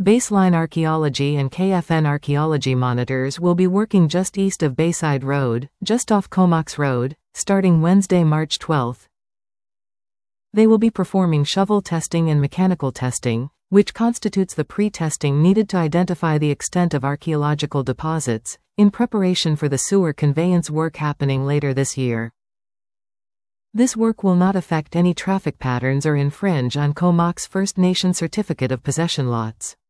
Baseline Archaeology and KFN Archaeology monitors will be working just east of Bayside Road, just off Comox Road, starting Wednesday, March 12. They will be performing shovel testing and mechanical testing, which constitutes the pre-testing needed to identify the extent of archaeological deposits, in preparation for the sewer conveyance work happening later this year. This work will not affect any traffic patterns or infringe on Comox First Nation Certificate of Possession lots.